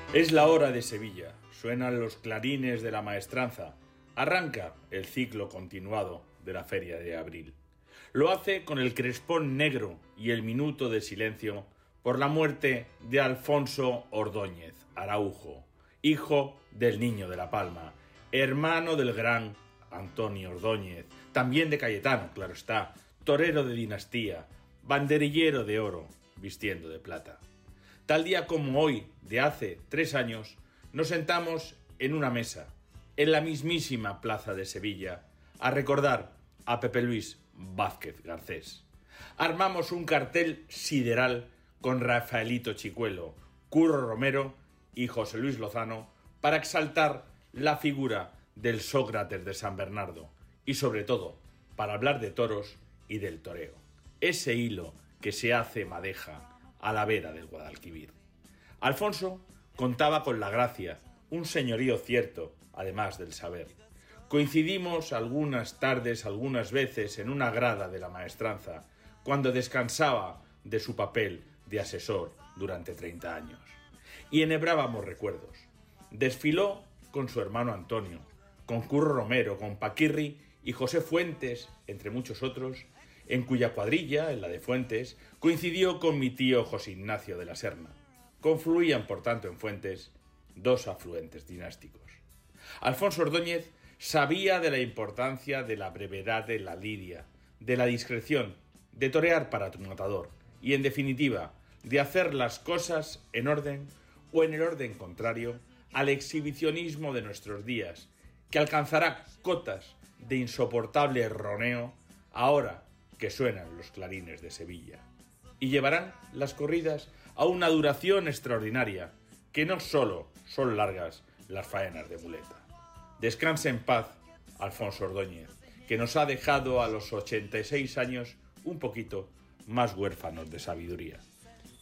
Es la hora de Sevilla, suenan los clarines de la maestranza, arranca el ciclo continuado de la Feria de Abril. Lo hace con el crespón negro y el minuto de silencio por la muerte de Alfonso Ordóñez Araujo, hijo del Niño de la Palma, hermano del gran Antonio Ordóñez, también de Cayetano, claro está, torero de dinastía, banderillero de oro, vistiendo de plata. Tal día como hoy, de hace 3 años, nos sentamos en una mesa, en la mismísima plaza de Sevilla, a recordar a Pepe Luis Vázquez Garcés. Armamos un cartel sideral con Rafaelito Chicuelo, Curro Romero y José Luis Lozano para exaltar la figura del Sócrates de San Bernardo y, sobre todo, para hablar de toros y del toreo. Ese hilo que se hace madeja a la vera del Guadalquivir. Alfonso contaba con la gracia, un señorío cierto, además del saber. Coincidimos algunas tardes, algunas veces, en una grada de la maestranza, cuando descansaba de su papel de asesor durante 30 años. Y enhebrábamos recuerdos. Desfiló con su hermano Antonio, con Curro Romero, con Paquirri y José Fuentes, entre muchos otros, en cuya cuadrilla, en la de Fuentes, coincidió con mi tío José Ignacio de la Serna. Confluían, por tanto, en Fuentes dos afluentes dinásticos. Alfonso Ordóñez sabía de la importancia de la brevedad de la lidia, de la discreción, de torear para tu matador y, en definitiva, de hacer las cosas en orden o en el orden contrario al exhibicionismo de nuestros días, que alcanzará cotas de insoportable roneo ahora que suenan los clarines de Sevilla, y llevarán las corridas a una duración extraordinaria, que no solo son largas las faenas de muleta. Descanse en paz, Alfonso Ordóñez, que nos ha dejado a los 86 años un poquito más huérfanos de sabiduría.